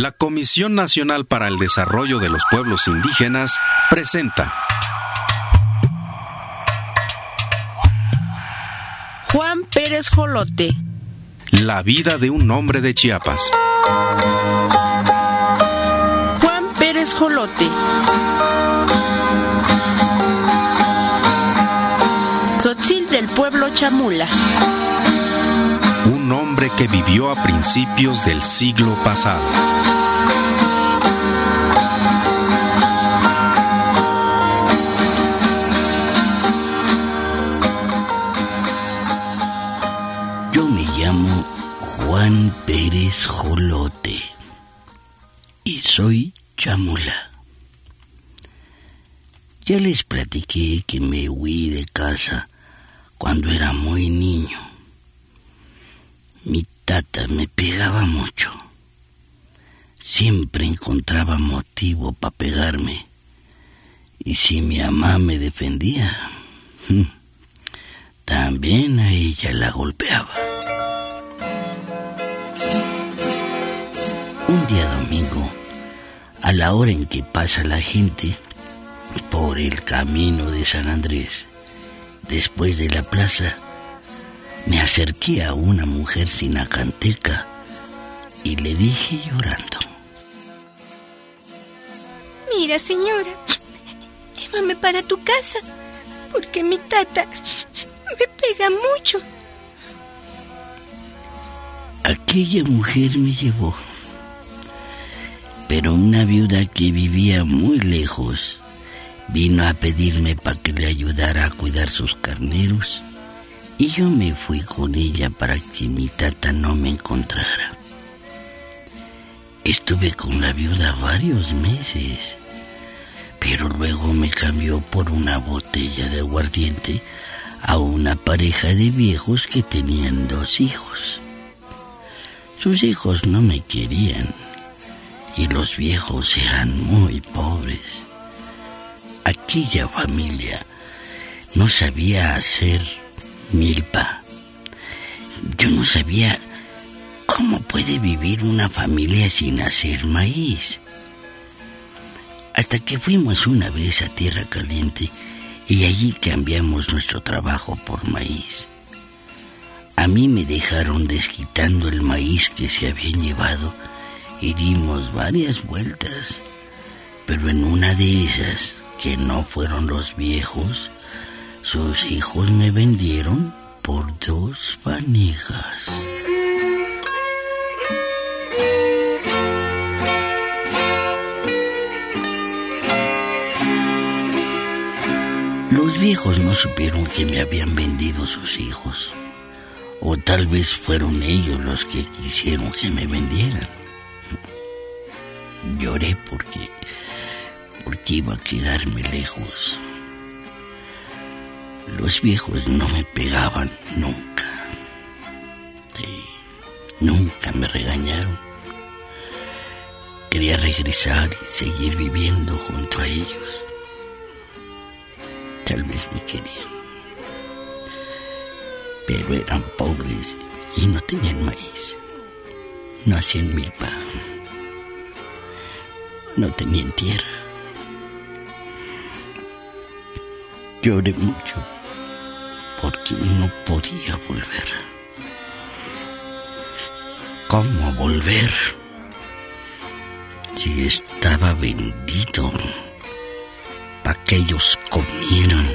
La Comisión Nacional para el Desarrollo de los Pueblos Indígenas presenta Juan Pérez Jolote. La vida de un hombre de Chiapas. Juan Pérez Jolote. Tzotzil del pueblo Chamula. Un hombre que vivió a principios del siglo pasado. Yo me llamo Juan Pérez Jolote y soy chamula. Ya les platiqué que me huí de casa cuando era muy niño. Mi tata me pegaba mucho. Siempre encontraba motivo para pegarme. Y si mi mamá me defendía, también a ella la golpeaba. Un día domingo, a la hora en que pasa la gente por el camino de San Andrés, después de la plaza, me acerqué a una mujer sinacanteca y le dije llorando: Mira, señora, llévame para tu casa, porque mi tata me pega mucho. Aquella mujer me llevó, pero una viuda que vivía muy lejos vino a pedirme para que le ayudara a cuidar sus carneros, y yo me fui con ella para que mi tata no me encontrara. Estuve con la viuda varios meses, pero luego me cambió por una botella de aguardiente a una pareja de viejos que tenían 2 hijos. Sus hijos no me querían y los viejos eran muy pobres. Aquella familia no sabía hacer milpa. Yo no sabía cómo puede vivir una familia sin hacer maíz. Hasta que fuimos una vez a Tierra Caliente y allí cambiamos nuestro trabajo por maíz. A mí me dejaron desquitando el maíz que se habían llevado y dimos varias vueltas, pero en una de esas, que no fueron los viejos, sus hijos me vendieron por 2 fanegas. Los viejos no supieron que me habían vendido sus hijos, o tal vez fueron ellos los que quisieron que me vendieran. Lloré porque iba a quedarme lejos. Los viejos no me pegaban nunca. Sí, nunca me regañaron. Quería regresar y seguir viviendo junto a ellos. Tal vez me querían, pero eran pobres y no tenían maíz. No hacían milpa. No tenían tierra. Lloré mucho porque no podía volver. ¿Cómo volver? Si estaba bendito para que ellos comieran.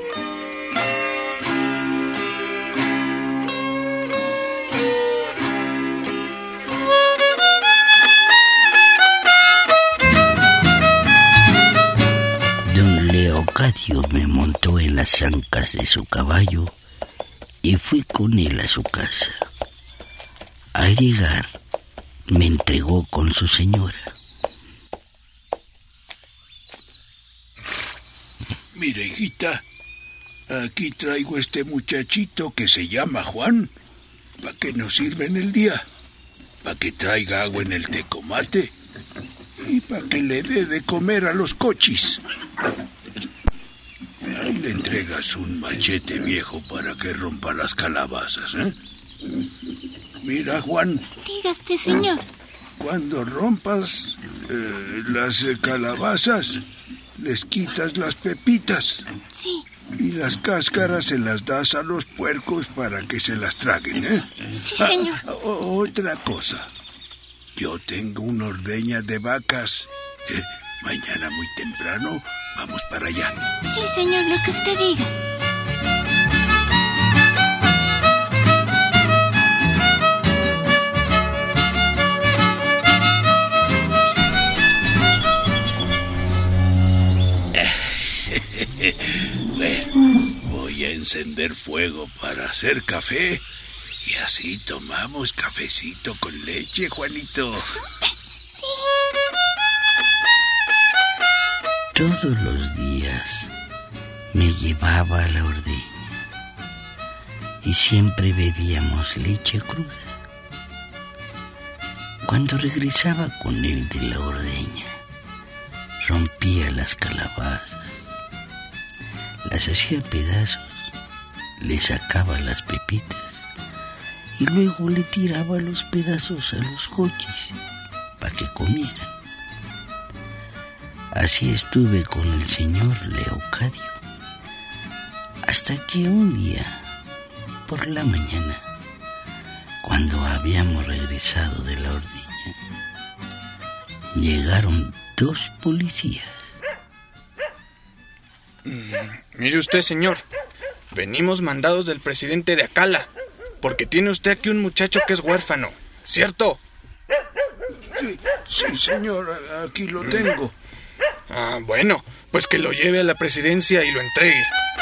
Leocadio me montó en las ancas de su caballo y fui con él a su casa. Al llegar, me entregó con su señora. Mira, hijita, aquí traigo este muchachito que se llama Juan, para que nos sirva en el día, para que traiga agua en el tecomate y para que le dé de comer a los cochis. Ahí le entregas un machete viejo para que rompa las calabazas, ¿eh? Mira, Juan. Dígaste, señor. Cuando rompas las calabazas, les quitas las pepitas. Sí. Y las cáscaras se las das a los puercos para que se las traguen, ¿eh? Sí, señor. Otra cosa. Yo tengo una ordeña de vacas. Mañana muy temprano vamos para allá. Sí, señor, lo que usted diga. Bueno, voy a encender fuego para hacer café y así tomamos cafecito con leche, Juanito. Todos los días me llevaba a la ordeña y siempre bebíamos leche cruda. Cuando regresaba con él de la ordeña, rompía las calabazas, las hacía pedazos, le sacaba las pepitas y luego le tiraba los pedazos a los coches para que comieran. Así estuve con el señor Leocadio, hasta que un día, por la mañana, cuando habíamos regresado de la ordeña, llegaron 2 policías. Mire usted, señor, venimos mandados del presidente de Acala, porque tiene usted aquí un muchacho que es huérfano, ¿cierto? Sí, señor, aquí lo tengo. Ah, bueno, pues que lo lleve a la presidencia y lo entregue.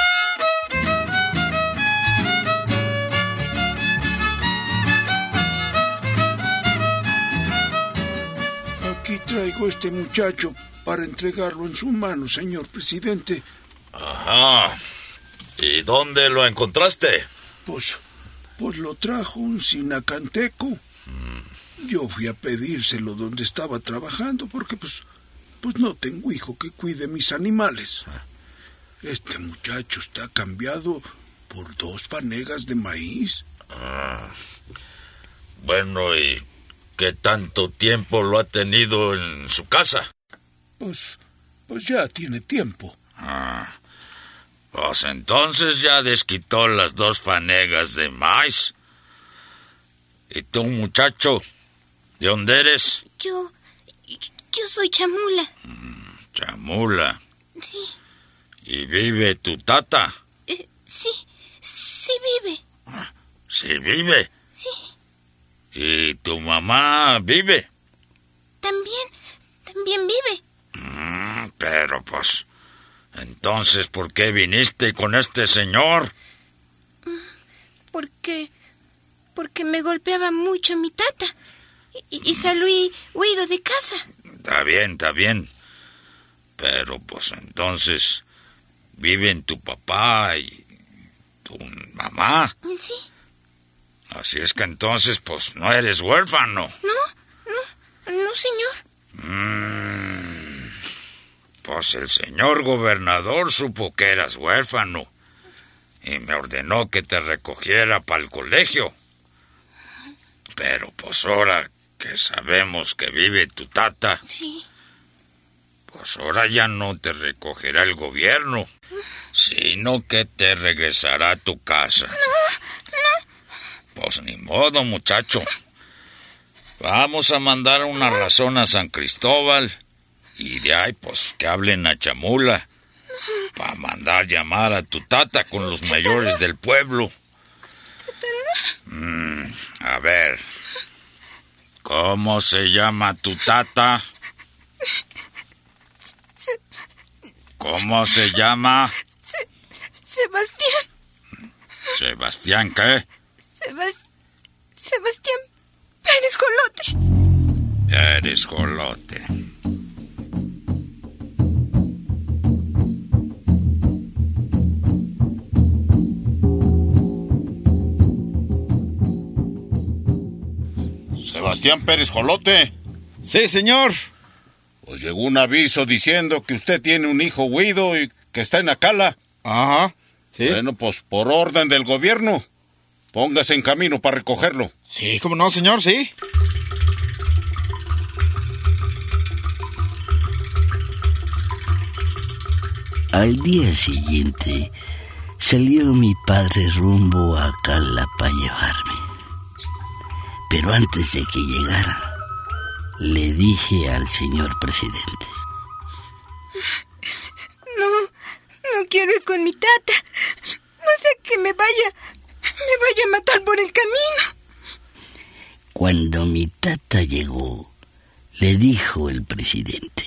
Aquí traigo este muchacho para entregarlo en su mano, señor presidente. Ajá. ¿Y dónde lo encontraste? Pues lo trajo un sinacanteco. Yo fui a pedírselo donde estaba trabajando porque pues no tengo hijo que cuide mis animales. Este muchacho está cambiado por 2 fanegas de maíz. Bueno, ¿y qué tanto tiempo lo ha tenido en su casa? Pues ya tiene tiempo. Pues entonces ya desquitó las 2 fanegas de maíz. ¿Y tú, muchacho, de dónde eres? Yo soy Chamula. Chamula. Sí. ¿Y vive tu tata? Sí vive. ¿Sí vive? Sí. ¿Y tu mamá vive? También vive. Pero pues, entonces, ¿por qué viniste con este señor? Porque me golpeaba mucho mi tata y salí huido de casa. Está bien. Pero pues entonces, ¿viven tu papá y tu mamá? Sí. Así es que entonces, pues, no eres huérfano. No, señor. Pues el señor gobernador supo que eras huérfano y me ordenó que te recogiera para el colegio. Pero pues ahora que sabemos que vive tu tata, Sí. pues ahora ya no te recogerá el gobierno, sino que te regresará a tu casa. No. Pues ni modo, muchacho. Vamos a mandar una razón a San Cristóbal y de ahí, pues, que hablen a Chamula para mandar llamar a tu tata con los mayores del pueblo. A ver, ¿cómo se llama tu tata? ¿Cómo se llama? Sebastián. ¿Sebastián qué? Sebastián Pérez Jolote. Pérez Jolote. Sebastián Pérez Jolote. Sí, señor. Pues llegó un aviso diciendo que usted tiene un hijo huido y que está en Acala. Ajá, sí. Bueno, pues por orden del gobierno, póngase en camino para recogerlo. Sí, cómo no, señor, sí. Al día siguiente salió mi padre rumbo a Acala para llevarme. Pero antes de que llegara, le dije al señor presidente: No quiero ir con mi tata. No sé que me vaya a matar por el camino. Cuando mi tata llegó, le dijo el presidente: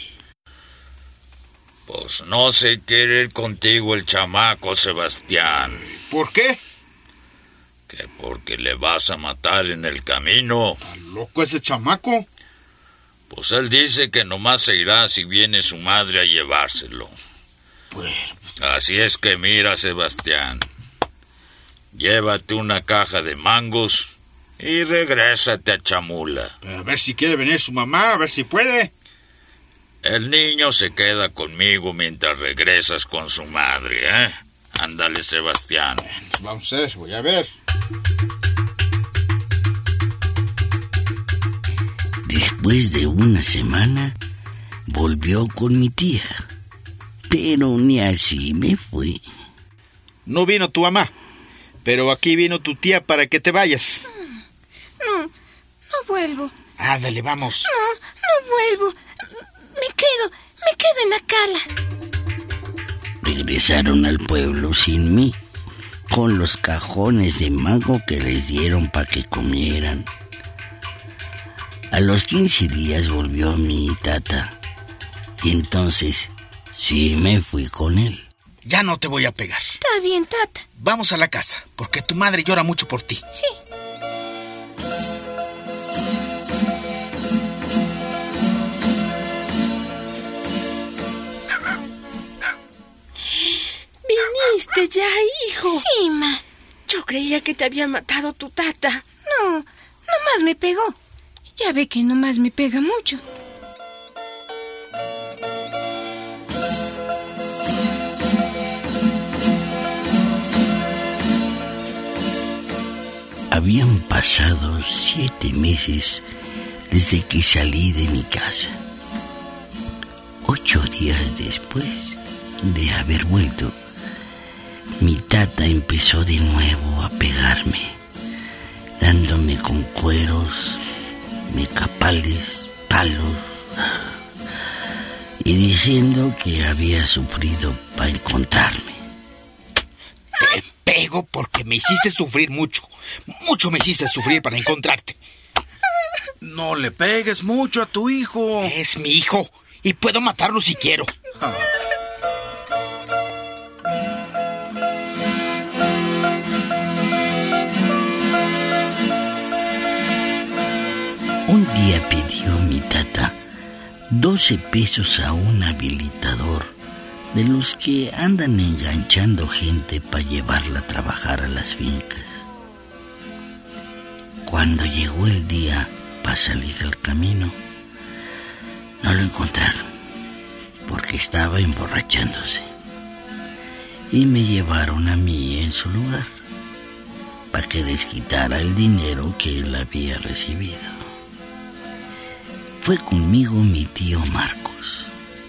Pues no se quiere ir contigo el chamaco, Sebastián. ¿Por qué? Que porque le vas a matar en el camino. ¿Está loco ese chamaco? Pues él dice que nomás se irá si viene su madre a llevárselo. Pues... Así es que mira, Sebastián, llévate una caja de mangos y regrésate a Chamula. A ver si quiere venir su mamá, a ver si puede. El niño se queda conmigo mientras regresas con su madre, ¿eh? Ándale, Sebastián. Vamos a ver, voy a ver. Después de una semana, volvió con mi tía. Pero ni así me fui. No vino tu mamá, pero aquí vino tu tía para que te vayas. No vuelvo. Ándale, vamos. No vuelvo. Me quedo en Acala. Regresaron al pueblo sin mí, con los cajones de mango que les dieron para que comieran. A los 15 días volvió mi tata, y entonces sí me fui con él. Ya no te voy a pegar. Está bien, tata. Vamos a la casa, porque tu madre llora mucho por ti. Sí. ¿Viniste ya, hijo? Sí, ma. Yo creía que te había matado tu tata. No, nomás me pegó. Ya ve que nomás me pega mucho. Habían pasado 7 meses desde que salí de mi casa. 8 días después de haber vuelto, mi tata empezó de nuevo a pegarme, dándome con cueros, mecapales, palos, y diciendo que había sufrido para encontrarme. Te pego porque me hiciste sufrir mucho. Mucho me hiciste sufrir para encontrarte. No le pegues mucho a tu hijo. Es mi hijo y puedo matarlo si quiero. Un día pidió mi tata 12 pesos a un habilitador de los que andan enganchando gente para llevarla a trabajar a las fincas. Cuando llegó el día para salir al camino, no lo encontraron porque estaba emborrachándose y me llevaron a mí en su lugar para que desquitara el dinero que él había recibido. Fue conmigo mi tío Marcos.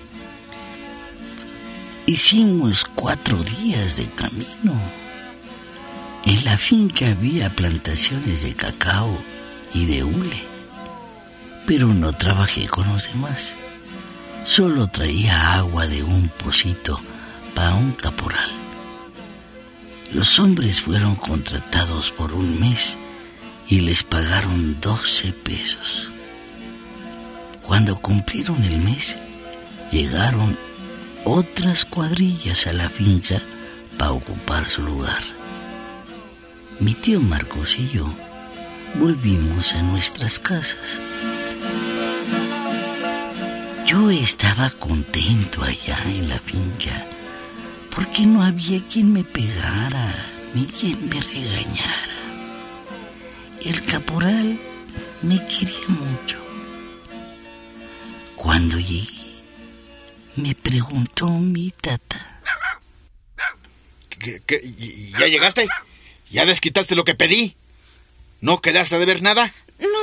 Hicimos 4 días de camino. En la finca había plantaciones de cacao y de hule, pero no trabajé con los demás. Solo traía agua de un pocito para un caporal. Los hombres fueron contratados por un mes y les pagaron 12 pesos. Cuando cumplieron el mes, llegaron otras cuadrillas a la finca para ocupar su lugar. Mi tío Marcos y yo volvimos a nuestras casas. Yo estaba contento allá en la finca porque no había quien me pegara ni quien me regañara. El caporal me quería mucho. Cuando llegué, me preguntó mi tata: ¿Ya llegaste? ¿Ya desquitaste lo que pedí? ¿No quedaste de ver nada?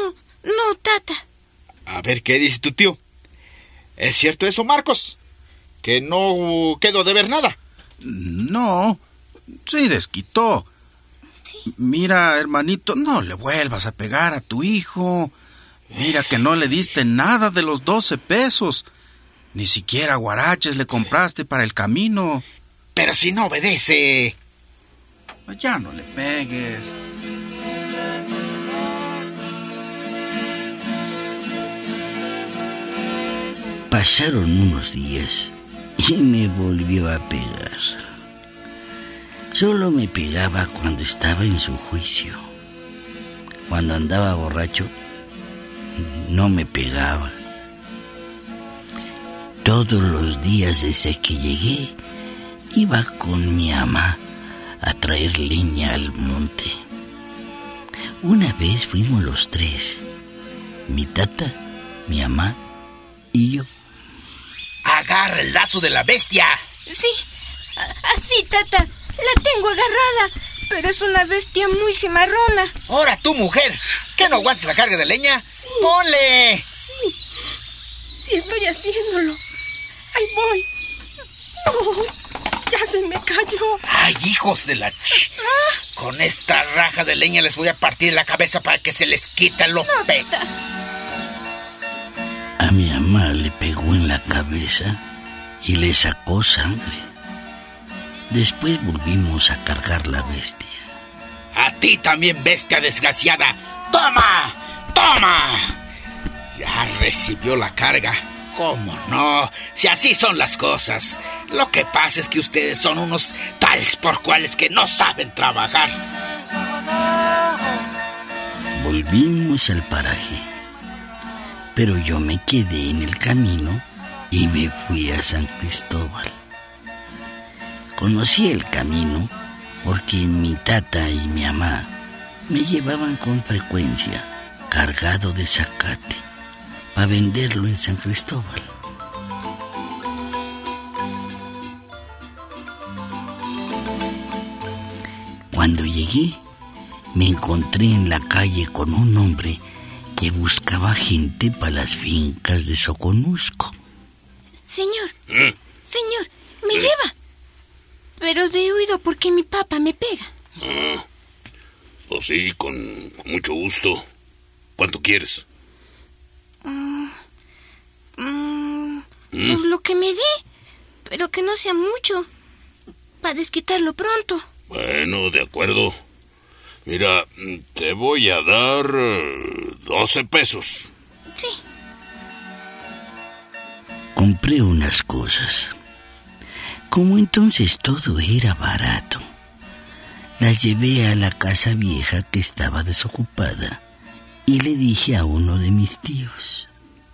No, tata. A ver, ¿qué dice tu tío? ¿Es cierto eso, Marcos? ¿Que no quedó de ver nada? No, sí desquitó. Sí. Mira, hermanito, no le vuelvas a pegar a tu hijo. Mira que no le diste nada de los 12 pesos. Ni siquiera guaraches le compraste para el camino. Pero si no obedece. Ya no le pegues. Pasaron unos días y me volvió a pegar. Solo me pegaba cuando estaba en su juicio. Cuando andaba borracho, no me pegaba. Todos los días desde que llegué, iba con mi ama a traer leña al monte. Una vez fuimos los 3, mi tata, mi ama y yo. ¡Agarra el lazo de la bestia! Sí, así, tata. La tengo agarrada, pero es una bestia muy cimarrona. ¡Ahora tú, mujer! ¿Que no aguantes la carga de leña? Sí. ¡Ponle! Sí, estoy haciéndolo. Ahí voy. No, ya se me cayó. ¡Ay, hijos de la... Con esta raja de leña les voy a partir la cabeza para que se les quite lo... No, tata. A mi mamá le pegó en la cabeza y le sacó sangre. Después volvimos a cargar la bestia. ¡A ti también, bestia desgraciada! ¡Toma! ¡Toma! Ya recibió la carga. ¿Cómo no? Si así son las cosas. Lo que pasa es que ustedes son unos tales por cuales que no saben trabajar. Volvimos al paraje, pero yo me quedé en el camino y me fui a San Cristóbal. Conocí el camino porque mi tata y mi mamá me llevaban con frecuencia cargado de zacate para venderlo en San Cristóbal. Cuando llegué, me encontré en la calle con un hombre que buscaba gente para las fincas de Soconusco. Señor, señor, me lleva. Pero de oído porque mi papá me pega. Pues sí, con mucho gusto. ¿Cuánto quieres? Pues lo que me dé, pero que no sea mucho, para desquitarlo pronto. Bueno, de acuerdo. Mira, te voy a dar 12 pesos. Sí. Compré unas cosas. Como entonces todo era barato, las llevé a la casa vieja que estaba desocupada y le dije a uno de mis tíos.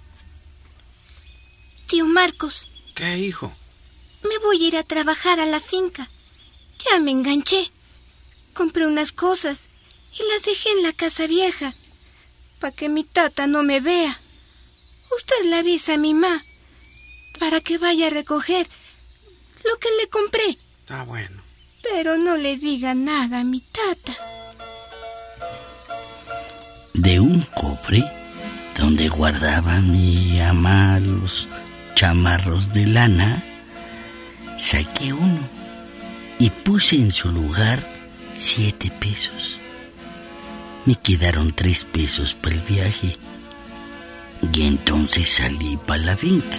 Tío Marcos. ¿Qué, hijo? Me voy a ir a trabajar a la finca. Ya me enganché. Compré unas cosas y las dejé en la casa vieja, para que mi tata no me vea. Usted le avisa a mi mamá para que vaya a recoger lo que le compré. Ah, bueno. Pero no le diga nada a mi tata. De un cofre donde guardaba mi mamá los chamarros de lana, saqué uno y puse en su lugar 7 pesos. Me quedaron 3 pesos para el viaje y entonces salí para la finca.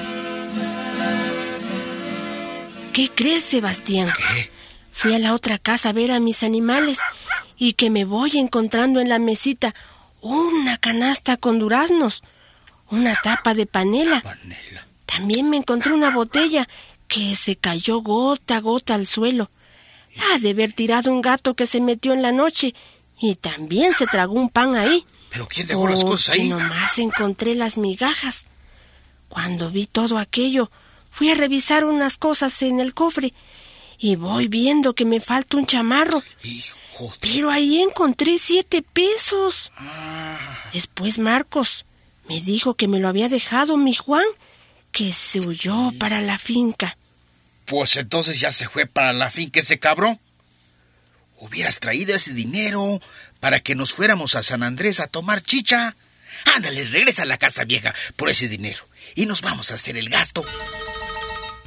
¿Qué crees, Sebastián? ¿Qué? Fui a la otra casa a ver a mis animales y que me voy encontrando en la mesita una canasta con duraznos, una tapa de panela. También me encontré una botella que se cayó gota a gota al suelo. Ha de haber tirado un gato que se metió en la noche y también se tragó un pan ahí. ¿Pero quién dejó las cosas ahí? Nomás encontré las migajas. Cuando vi todo aquello, fui a revisar unas cosas en el cofre y voy viendo que me falta un chamarro. Hijo de... Pero ahí encontré 7 pesos. Después Marcos me dijo que me lo había dejado mi Juan, que se huyó para la finca. Pues entonces ya se fue para la finca ese cabrón. Hubieras traído ese dinero para que nos fuéramos a San Andrés a tomar chicha. Ándale, regresa a la casa vieja por ese dinero y nos vamos a hacer el gasto.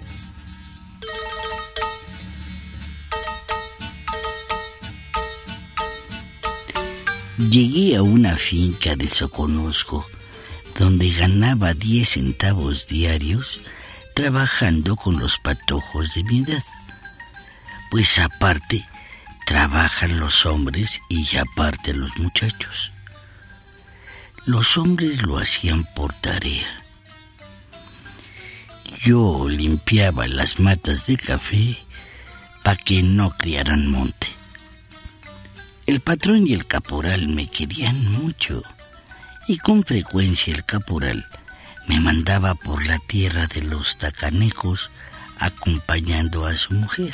Llegué a una finca de Soconusco, donde ganaba 10 centavos diarios trabajando con los patojos de mi edad. Pues aparte, trabajan los hombres y aparte los muchachos. Los hombres lo hacían por tarea. Yo limpiaba las matas de café para que no criaran monte. El patrón y el caporal me querían mucho, y con frecuencia el caporal me mandaba por la tierra de los tacanejos acompañando a su mujer.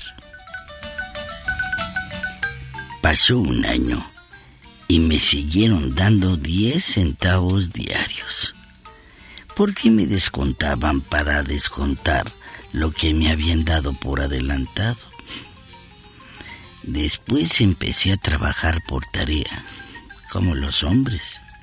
Pasó un año y me siguieron dando 10 centavos diarios, porque me descontaban para descontar lo que me habían dado por adelantado. Después empecé a trabajar por tarea, como los hombres.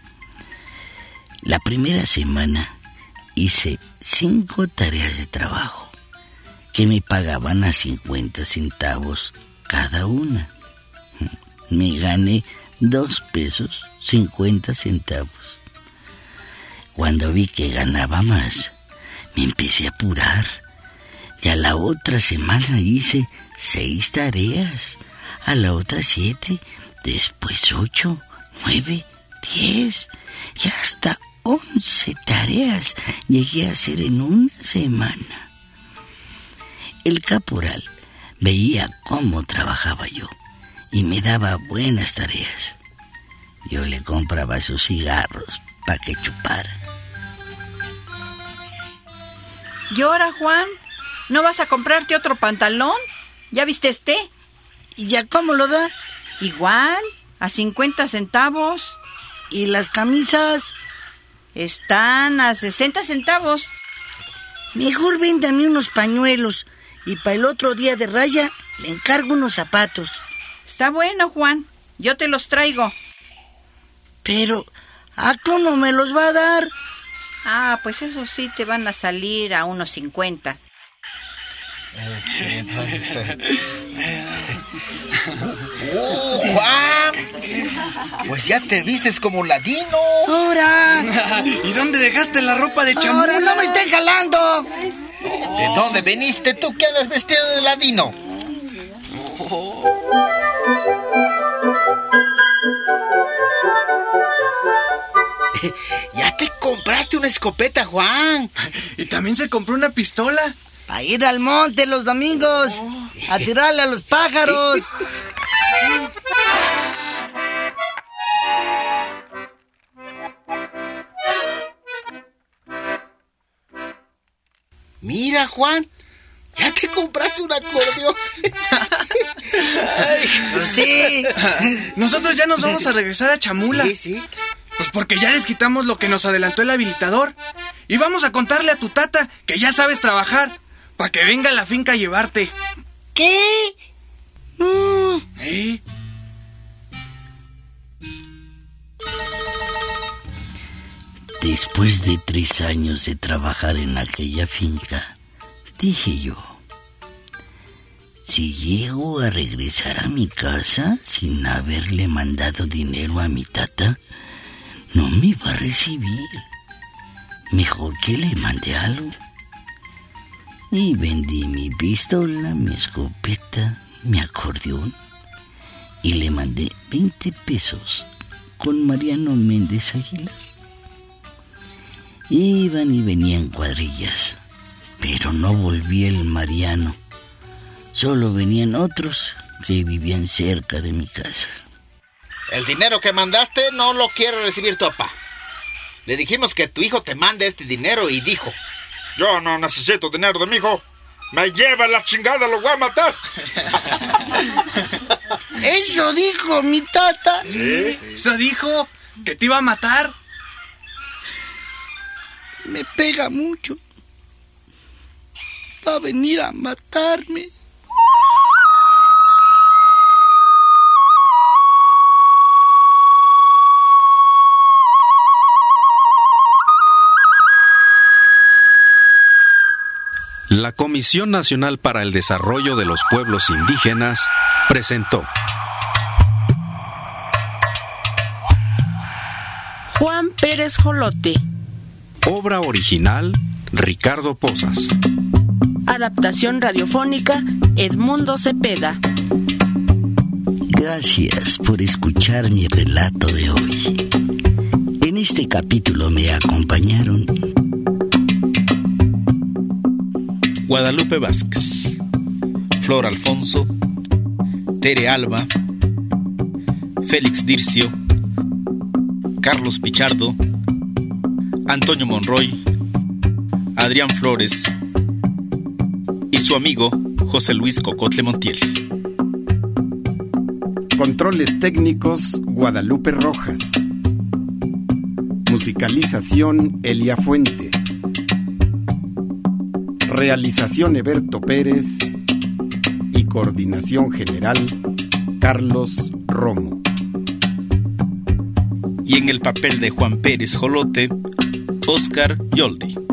La primera semana hice 5 tareas de trabajo, que me pagaban a 50 centavos cada una. Me gané 2 pesos 50 centavos. Cuando vi que ganaba más, me empecé a apurar. Y a la otra semana hice 6 tareas, a la otra 7, después 8, 9, 10 y hasta 11 tareas llegué a hacer en una semana. El caporal veía cómo trabajaba yo y me daba buenas tareas. Yo le compraba sus cigarros para que chupara. ¿Y ahora, Juan? ¿No vas a comprarte otro pantalón? ¿Ya viste este? ¿Y ya cómo lo da? Igual, a 50 centavos. ¿Y las camisas? Están a 60 centavos. Mejor véndame unos pañuelos y para el otro día de raya le encargo unos zapatos. Está bueno, Juan. Yo te los traigo. Pero, ¿a cómo me los va a dar? Ah, pues eso sí te van a salir a unos 50. Juan, pues ya te vistes como ladino. ¡Ahora! ¿Y dónde dejaste la ropa de chamula? ¡Ahora no me estén jalando! ¿De dónde viniste tú que andas vestido de ladino? Ya te compraste una escopeta, Juan. Y también se compró una pistola. A ir al monte los domingos, a tirarle a los pájaros. Mira, Juan, ya te compraste un acordeón. Sí. Nosotros ya nos vamos a regresar a Chamula. Sí. Pues porque ya les quitamos lo que nos adelantó el habilitador. Y vamos a contarle a tu tata que ya sabes trabajar, para que venga a la finca a llevarte. ¿Qué? ¿Eh? Después de 3 años de trabajar en aquella finca, dije yo, si llego a regresar a mi casa sin haberle mandado dinero a mi tata, no me va a recibir. Mejor que le mande algo. Y vendí mi pistola, mi escopeta, mi acordeón, y le mandé 20 pesos con Mariano Méndez Aguilar. Iban y venían cuadrillas, pero no volvía el Mariano. Solo venían otros que vivían cerca de mi casa. El dinero que mandaste no lo quiere recibir tu papá. Le dijimos que tu hijo te mande este dinero y dijo: yo no necesito dinero de mi hijo. Me lleva la chingada, lo voy a matar. Eso dijo mi tata. ¿Sí? Eso dijo, que te iba a matar. Me pega mucho. Va a venir a matarme. La Comisión Nacional para el Desarrollo de los Pueblos Indígenas presentó Pérez Jolote. Obra original, Ricardo Pozas. Adaptación radiofónica, Edmundo Cepeda. Gracias por escuchar mi relato de hoy. En este capítulo me acompañaron Guadalupe Vázquez, Flor Alfonso, Tere Alba, Félix Dircio, Carlos Pichardo, Antonio Monroy, Adrián Flores y su amigo José Luis Cocotle Montiel. Controles técnicos, Guadalupe Rojas. Musicalización, Elia Fuente. Realización, Eberto Pérez. Y coordinación general, Carlos Romo. Y en el papel de Juan Pérez Jolote, Óscar Yoldi.